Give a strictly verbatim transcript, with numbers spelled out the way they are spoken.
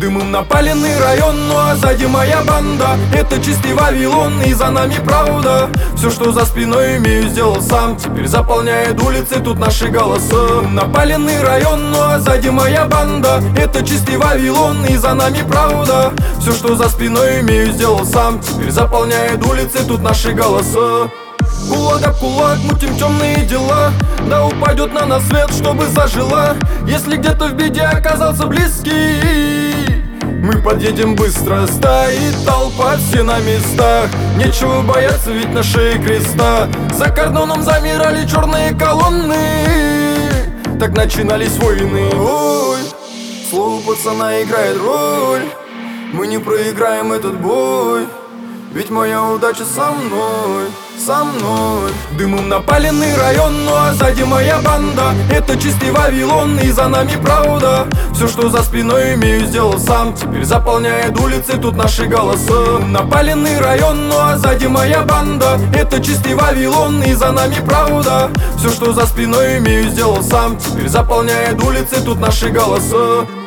Дымом напаленный район, ну а сзади моя банда. Это чистый Вавилон, и за нами правда. Все, что за спиной имею, сделал сам. Теперь заполняет улицы тут наши голоса. Напаленный район, ну а сзади моя банда. Это чистый Вавилон, и за нами правда. Все, что за спиной имею, сделал сам. Теперь заполняет улицы тут наши голоса. Кулак об кулак, мутим темные дела. Да упадет на нас свет, чтобы зажила. Если где-то в беде оказался близкий, мы подъедем быстро. Стоит толпа, все на местах. Нечего бояться, ведь на шее креста. За кордоном замирали черные колонны. Так начинались войны. Ой, слово пацана играет роль. Мы не проиграем этот бой, ведь моя удача со мной, со мной. Дымом напаленный район, ну а сзади моя банда. Это чистый Вавилон, и за нами правда. Все, что за спиной имею, сделал сам. Теперь заполняет улицы тут наши голоса. Напаленный район, ну а сзади моя банда. Это чистый Вавилон, и за нами правда. Все, что за спиной имею, сделал сам. Теперь заполняет улицы тут наши голоса.